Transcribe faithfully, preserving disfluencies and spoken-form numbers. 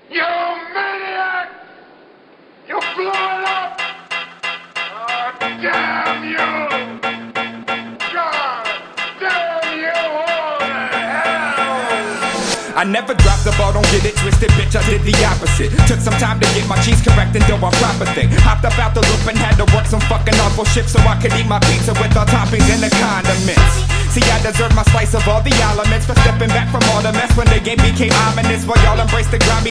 You maniac! You blew it up! Oh, damn you! God damn you all to hell! I never dropped the ball, don't get it twisted, bitch, I did the opposite. Took some time to get my cheese correct and do a proper thing. Hopped up out the loop and had to work some fucking awful shit so I could eat my pizza with all toppings and the condiments. See, I deserve my slice of all the elements for stepping back from all the mess when the game became ominous while y'all embraced the grimy